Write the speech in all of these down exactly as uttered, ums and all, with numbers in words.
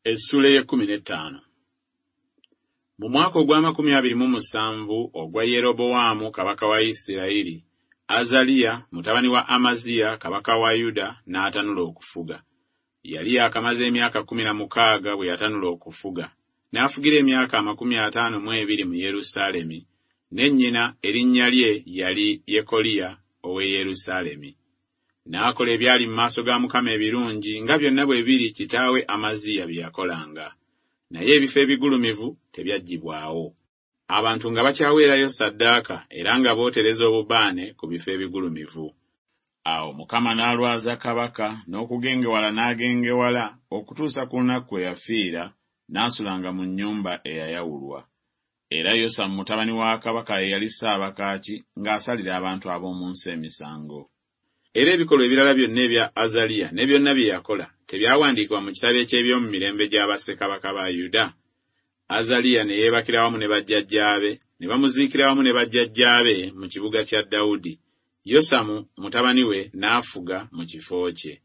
Essula y'ekkumi n'ettaano. Mu mwaka ogw'amakumi abiri mu musanvu ogwa Yerobowaamu kabaka wa Isirayiri, Azaliya mutabani wa Amaziya kabaka wa Yuda n'atanula okufuga. Yali yakamaze emyaka kkumi na mukaaga bwe yatanula okufuga. N'afugira emyaka amakumi ataano mu ebiri mu Yerusaalemi, ne nnyina erinnya lye yali Yekoliya ow'e Yerusaalemi. N'akola ebyali mu maaso ga Mukama ebirungi nga byonna bwe biri kitaawe Amaziya bye yakolanga. Naye ebifo ebigulumivu tebyaggibwawo. Abantu nga bakyaweerayo ssaddaaka era nga bootereza obubaane ku bifo ebigulumivu. Awo Mukama n'alwaza kabaka n'okugengewala n'agengewala okutuusa ku lunaku kwe yafiira, n'asulanga mu nnyumba eyayawulwa. Era Yosamu mutabani wa kabaka ye yali ssaabakaaki ng'asalira abantu ab'omu nsi emisango. Era ebikolwa ebirala byonna ebya Azaliya ne byonna bye yakola tebyawandiikibwa mu kitabo eky'ebyomu mirembe gy'abassekabaka ba Yuda? Azaliya ne yeebakira wamu ne bajjajjaabe, ne bamuziikira wamu ne bajjajjaabe mu kibuga kya Dawudi. Yosamu mutabani we n'afuga mu kifo kye.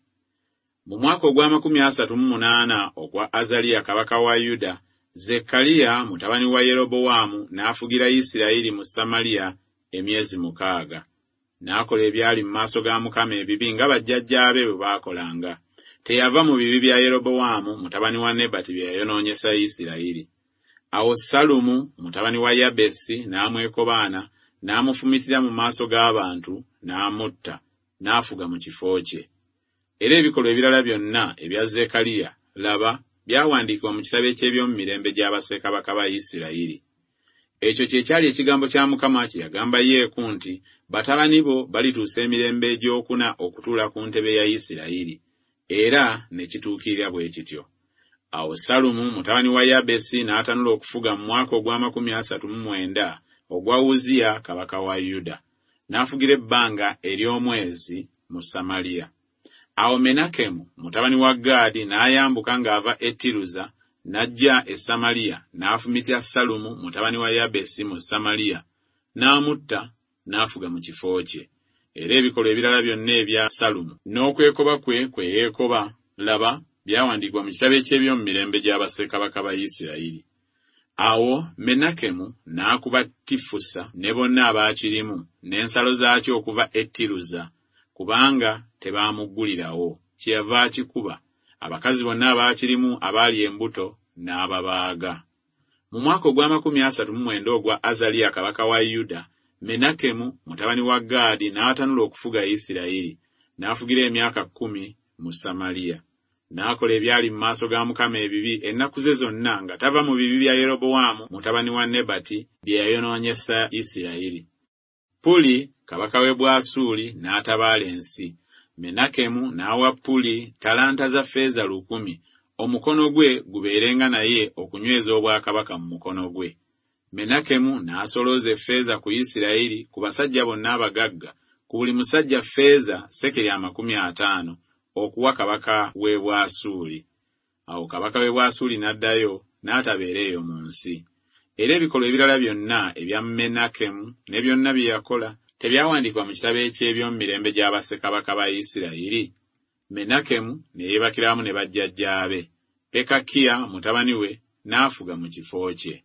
Mu mwaka ogw'amakumi asatu mu munaana ogwa Azaliya kabaka wa Yuda, Zekkaliya mutabani wa Yerobowaamu n'afugira Isirayiri mu Samaliya emyezi mukaaga. N'akola ebyali mu maaso ga Mukama ebibi nga bajjajjaabe bwe baakolanga. Teyava mu bibi bya Yerobowaamu mutabani wa Nebati bye yayonoonyesa Isirayiri. Awo Salumu mutabani wa Yabesi n'amwekobaana, n'amufumitira mu maaso g'abantu, n'amutta, n'afuga mu kifo kye. Era ebikolwa ebirala byonna ebya Zekkaliya, laba, byawandiikibwa mu kitabo eky'ebyomu mirembe gy'abassekabaka ba Isirayiri. Ekyo kye kyali ekigambo kya Mukama kye yagamba Yeeku nti, batabani bo balituusa emirembe egy'okuna okutuula ku ntebe ya Isirayiri. Era ne kituukirira bwe kityo. Awo Salumu mutabani wa Yabesi n'atanula okufuga mu mwaka ogw'amakumi asatu mu mwenda ogwa Uziya kabaka wa Yuda. N'afugira ebbanga ery'omwezi mu Samaliya. Awo Menakemu mutabani wa Gaadi n'ayambuka ng'ava e Tiruza, n'ajja e Samaliya, n'afumitira Salumu mutabani wa Yabesi mu Samaliya, n'amutta, n'afuga mu kifo kye. Era ebikolwa ebirala byonna ebya Salumu n'okwekoba kwe kwe yeekoba, laba, byawandiikibwa mu kitabo eky'ebyomu mirembe gy'abassekabaka ba Isirayiri. Awo Menakemu n'akuba Tifusa ne bonna abaakirimu n'ensalo zaakyo okuva e Tiruza, kubanga tebaamuggulirawo. Kyeyava akikuba abakazi bonna abaakirimu abaali embuto n'ababaaga. Mu mwaka ogw'amakumi asatu mu mwenda ogwa Azaliya kabaka wa Yuda, Menakemu mutabani wa Gaadi n'atanula okufuga Isirayiri, n'afugira emyaka kkumi mu Samaliya. N'akola ebyali mu maaso ga Mukama ebibi ennaku ze zonna nga tava mu bibi bya Yerobowaamu mutabani wa Nebati bye yayonoonyesa Isirayiri. Puli kabaka w'e Bwasuli n'atabaala ensi. Menakemu n'awa Puli talanta za ffeeza lukumi, omukono gwe gubeerenga naye okunyweza obwakabaka mu mukono gwe. Menakemu n'asolooza effeeza ku Isirayiri ku basajja bonna abagagga, ku buli musajja ffeeza sekeri amakumi ataano, okuwa kabaka w'e Bwasuli. Awo kabaka w'e Bwasuli n'addayo n'atabeereeyo mu nsi. Era ebikolwa ebirala byonna ebya Menakemu ne byonna bye yakola tebyawandiikibwa mu kitabo eky'ebyomu mirembe gy'abassekabaka ba Isirayiri? Menakemu ne yeebakira wamu ne bajjajjaabe. Pekakiya mutabani we n'afuga mu kifo kye.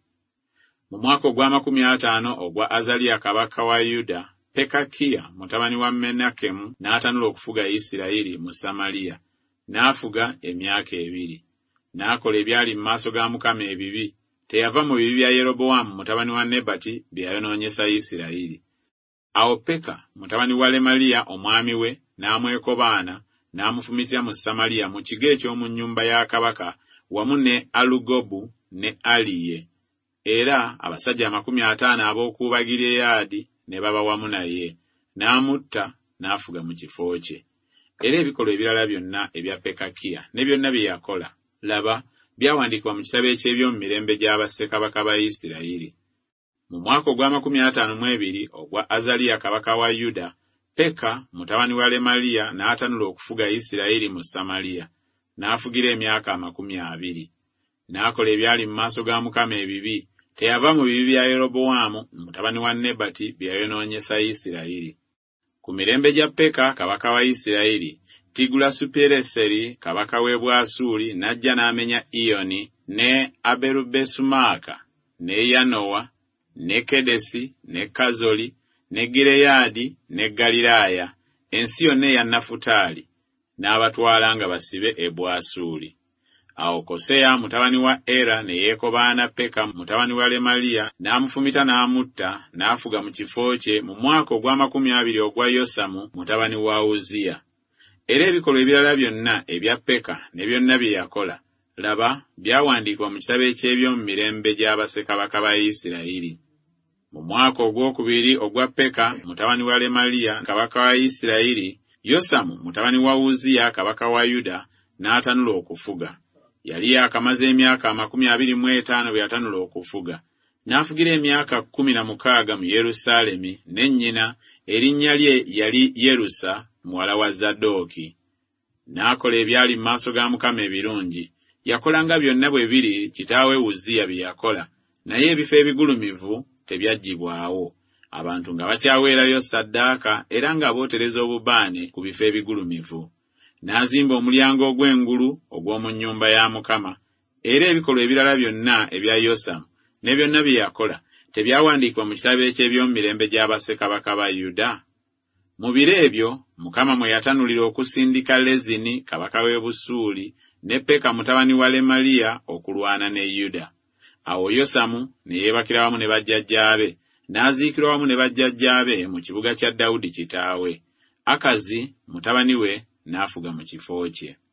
Mu mwaka ogw'amakumi ataano ogwa Azaliya kabaka wa Yuda, Pekakiya mutabani wa Menakemu n'atanula okufuga Isirayiri mu Samaliya, n'afuga emyaka ebiri. N'akola ebyali mu maaso ga Mukama ebibi, teyava mu bibi bya Yerobowaamu mutabani wa Nebati bye yayonoonyesa Isirayiri. Awo Peka mutabani wa Lemaliya omwami we n'amwekobaana, n'amufumitira mu Samaliya mu kigo eky'omu nnyumba ya kabaka wamu ne Alugobu ne Aliye. Era abasajja amakumi ataano ab'oku Gireyaadi ne baba wamu naye, n'amutta, n'afuga mu kifo kye. Era ebikolwa ebirala byonna ebya Pekakiya ne byonna bye yakola, laba, byawandiikibwa mu kitabo eky'ebyomu mirembe gy'abassekabaka ba Isirayiri. Mu mwaka ogw'amakumi ataano mu ebiri ogwa Azaliya kabaka wa Yuda, Peka mutabani wa Lemaliya n'atanula okufuga Isirayiri mu Samaliya, n'afugira emyaka amakumi abiri. N'akola ebyali mu maaso ga Mukama ebibi, teyava mu bibi bya Yerobowaamu mutabani wa Nebati bye yayonoonyesa Isirayiri. Ku mirembe gya Peka kabaka wa Isirayiri, Tigulasupireseri kabaka w'e Bwasuli n'ajja n'amenya Iyoni, ne Aberubesumaaka, ne Yanowa, ne Kedesi, ne Kazoli, ne Gireyadi, ne Galiraaya, ensi yonna eya Nafutaali, n'abatwala nga basibe e Bwasuli. Awo Koseya mutabani wa Era ne yeekobaana Peka mutabani wa Lemaliya, n'amufumita n'amutta, n'afuga mu kifo kye mu mwaka ogw'amakumi abiri ogwa Yosamu mutabani wa Uziya. Era ebikolwa ebirala byonna ebya Peka ne byonna bye yakola, laba byawandiikibwa mu kitabo eky'ebyomu mirembe gy'abasekabaka ba Isirayiri. Mu mwaka ogwokubiri ogwa Peka mutabani wa Lemaliya kabaka wa Isirayiri, Yosamu mutabani wa Uziya kabaka wa Yuda n'atanula okufuga. Yali yakamaze emyaka amakumi abiri mu etaano bwe yatanula okufuga. N'afugira emyaka kkumi na mukaaga mu Yerusaalemi, ne nnyina erinnya lye yali Yerusa muwala wa Zadooki. N'akola ebyali mu maaso ga Mukama ebirungi. Yakolanga byonna bwe biri kitaawe Uziya bye yakola, naye ebifo ebigulumivu tebyaggibwawo, abantu nga bakyaweerayo ssaddaaka era nga bootereza obubaane ku bifo ebigulumivu. N'azimba omulyango ogw'engulu ogw'omu nnyumba ya Mukama, era ebikolwa ebirala byonna ebya Yosamu ne byonna bye yakola tebyawandiikibwa mu kitabo eky'ebyomu mirembe gy'abasekabaka ba Yuda? Mu biro ebyo Mukama mwe yatanulira okusindika Lezini kabaka w'e Busuuli ne Peka mutabani wa Lemaliya okulwana ne Yuda. Awo Yosamu ne yeebakira wamu ne bajjajjaabe, n'aziikirwa wamu ne bajjajjaabe mu kibuga kya Dawudi kitaawe. Akazi mutabani we n'afuga mu kifo kye.